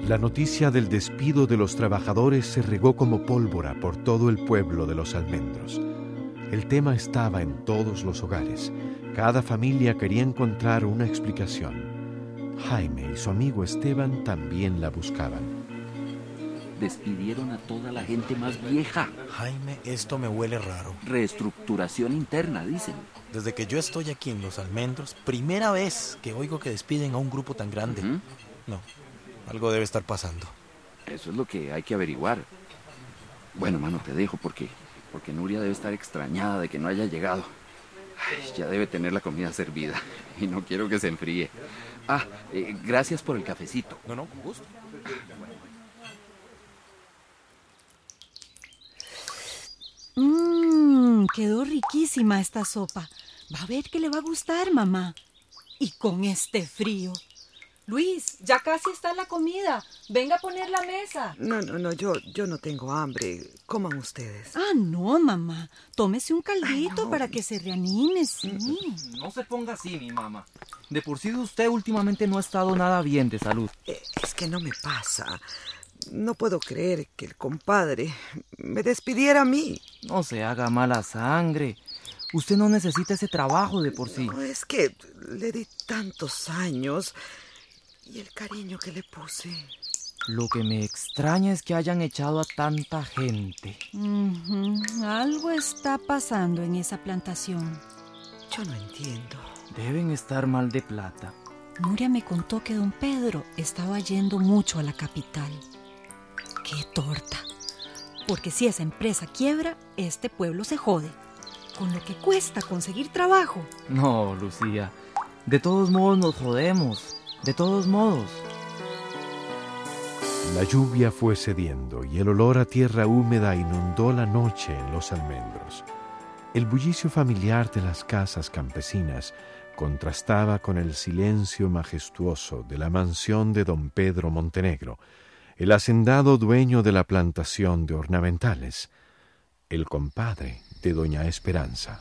La noticia del despido de los trabajadores se regó como pólvora por todo el pueblo de Los Almendros. El tema estaba en todos los hogares. Cada familia quería encontrar una explicación. Jaime y su amigo Esteban también la buscaban. Despidieron a toda la gente más vieja. Jaime, esto me huele raro. Reestructuración interna, dicen. Desde que yo estoy aquí en Los Almendros, primera vez que oigo que despiden a un grupo tan grande. No, algo debe estar pasando. Eso es lo que hay que averiguar. Bueno, mano, te dejo porque Nuria debe estar extrañada de que no haya llegado. Ay, ya debe tener la comida servida y no quiero que se enfríe. Gracias por el cafecito. No, con gusto. Quedó riquísima esta sopa. Va a ver que le va a gustar, mamá. Y con este frío. Luis, ya casi está la comida. Venga a poner la mesa. No, yo no tengo hambre. Coman ustedes. No, mamá. Tómese un caldito para que se reanime, sí. No se ponga así, mi mamá. De por sí usted últimamente no ha estado nada bien de salud. Es que no me pasa. No puedo creer que el compadre me despidiera a mí. No se haga mala sangre. Usted no necesita ese trabajo de por sí. No, es que le di tantos años y el cariño que le puse. Lo que me extraña es que hayan echado a tanta gente. Algo está pasando en esa plantación. Yo no entiendo. Deben estar mal de plata. Nuria me contó que don Pedro estaba yendo mucho a la capital. ¡Qué torta! Porque si esa empresa quiebra, este pueblo se jode. Con lo que cuesta conseguir trabajo. No, Lucía. De todos modos nos jodemos. De todos modos. La lluvia fue cediendo y el olor a tierra húmeda inundó la noche en Los Almendros. El bullicio familiar de las casas campesinas contrastaba con el silencio majestuoso de la mansión de don Pedro Montenegro, el hacendado dueño de la plantación de ornamentales, el compadre de doña Esperanza.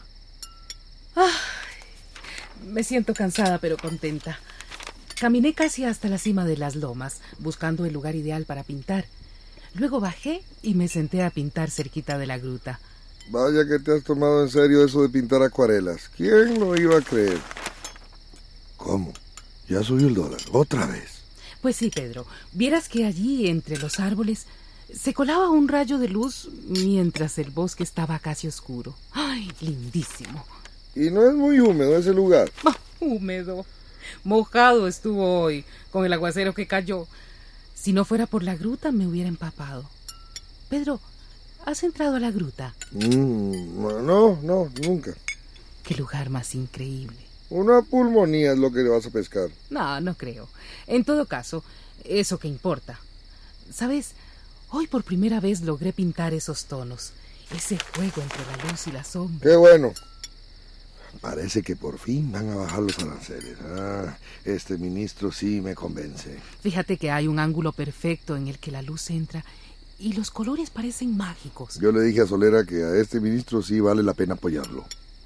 Me siento cansada pero contenta. Caminé casi hasta la cima de las lomas, buscando el lugar ideal para pintar. Luego bajé y me senté a pintar cerquita de la gruta. Vaya que te has tomado en serio eso de pintar acuarelas. ¿Quién lo iba a creer? ¿Cómo? ¿Ya subió el dólar? ¿Otra vez? Pues sí, Pedro. Vieras que allí, entre los árboles, se colaba un rayo de luz mientras el bosque estaba casi oscuro. ¡Ay, lindísimo! Y no es muy húmedo ese lugar. Húmedo. Mojado estuvo hoy con el aguacero que cayó. Si no fuera por la gruta me hubiera empapado. Pedro, ¿has entrado a la gruta? No, nunca. Qué lugar más increíble. Una pulmonía es lo que le vas a pescar. No creo. En todo caso, eso que importa. ¿Sabes? Hoy por primera vez logré pintar esos tonos. Ese juego entre la luz y la sombra. ¡Qué bueno! Parece que por fin van a bajar los aranceles. Este ministro sí me convence. Fíjate que hay un ángulo perfecto en el que la luz entra y los colores parecen mágicos. Yo le dije a Solera que a este ministro sí vale la pena apoyarlo.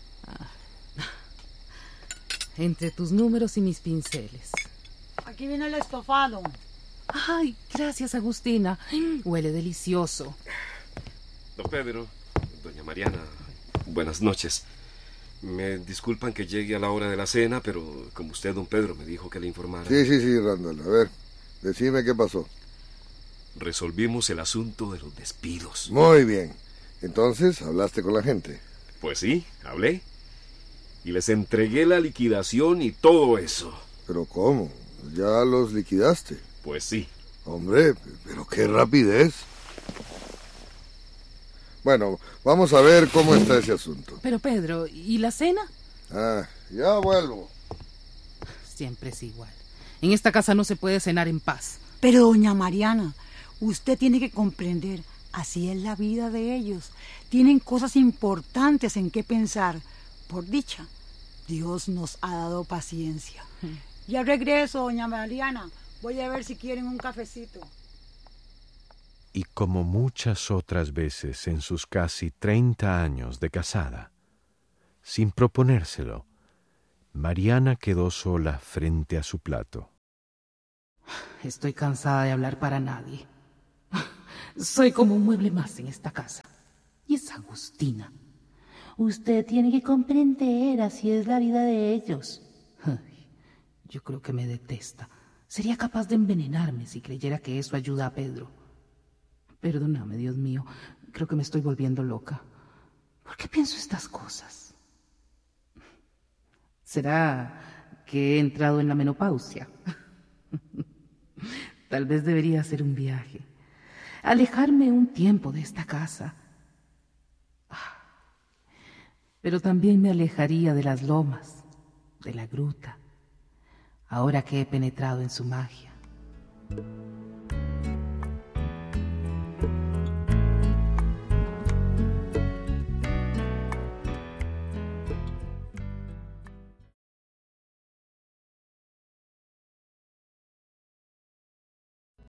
Entre tus números y mis pinceles. Aquí viene el estofado. Ay, gracias, Agustina. Huele delicioso. Don Pedro, doña Mariana, buenas noches. Me disculpan que llegue a la hora de la cena, pero como usted, don Pedro, me dijo que le informara. Sí, Randall. A ver, decime qué pasó. Resolvimos el asunto de los despidos. Muy bien. Entonces, ¿hablaste con la gente? Pues sí, hablé. Y les entregué la liquidación y todo eso. ¿Pero cómo? ¿Ya los liquidaste? Pues sí. Hombre, pero qué rapidez. Bueno, vamos a ver cómo está ese asunto. Pero Pedro, ¿y la cena? Ya vuelvo. Siempre es igual. En esta casa no se puede cenar en paz. Pero doña Mariana, usted tiene que comprender, así es la vida de ellos. Tienen cosas importantes en qué pensar. Por dicha, Dios nos ha dado paciencia. Ya regreso, doña Mariana. Voy a ver si quieren un cafecito. Y como muchas otras veces en sus casi 30 años de casada, sin proponérselo, Mariana quedó sola frente a su plato. Estoy cansada de hablar para nadie. Soy como un mueble más en esta casa. Y es Agustina. Usted tiene que comprender, así es la vida de ellos. Ay, yo creo que me detesta. Sería capaz de envenenarme si creyera que eso ayuda a Pedro. Perdóname, Dios mío, creo que me estoy volviendo loca. ¿Por qué pienso estas cosas? ¿Será que he entrado en la menopausia? Tal vez debería hacer un viaje. Alejarme un tiempo de esta casa. Pero también me alejaría de las lomas, de la gruta, ahora que he penetrado en su magia.